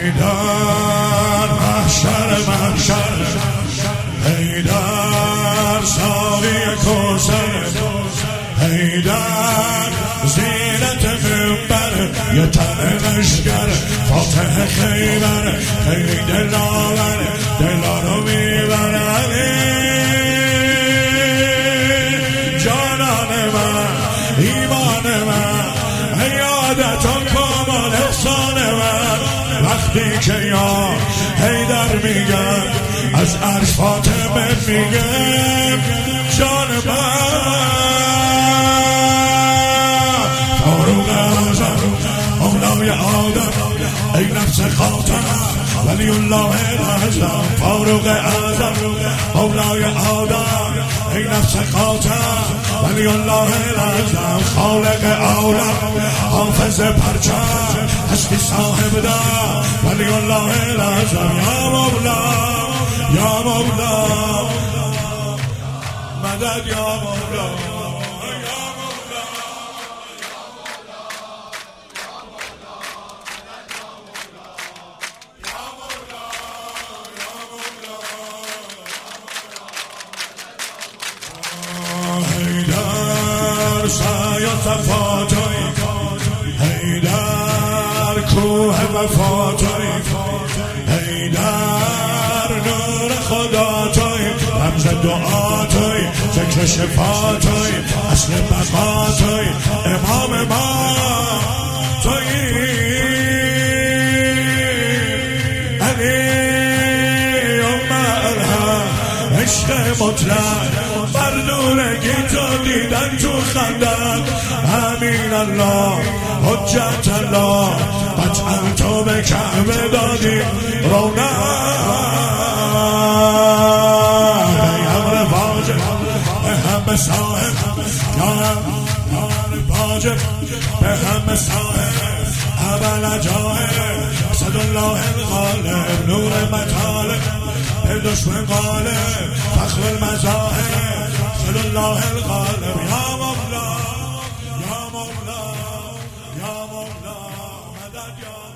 حیدر محشر حیدر ساقی کوثر حیدر زینت منبر یه تن لشکر فاتح خیبر خیلی دلاور دلا رو میبره جانان من ایمان من عیادتان کامل احسان من وقتی که یا حیدر میگم از عرش فاطمه میگم جان من فاروق اعظم مولای آدم ای نفس خاتم ولی الله اعظم فاروق اعظم مولای آدم ای نفس خاتم ولی الله اعظم خالق عالم حافظ پرچم هستی صاحب دار ولی الله اعظم یا مولا یا مولا مدد یا مولا سایه صفاتوی حیدر کوه وفاتوی حیدر نور خدا توی رمز دعا توی ذکر شفا توی اصل بقا توی امام ما توی علی الرحم عشق مطلق بردونگی تو دیدن تو خندم امین الله حجت الله قطعا تو به کعبه دادی رونق ای امر واجب به همه صاحب یار واجب به همه صاحب اول جاهب صد الله الغالب نور مطالب به دشمن غالب فخر المذاهب صد الله الغالب یا مولا یا مولا یا مولا مدد یا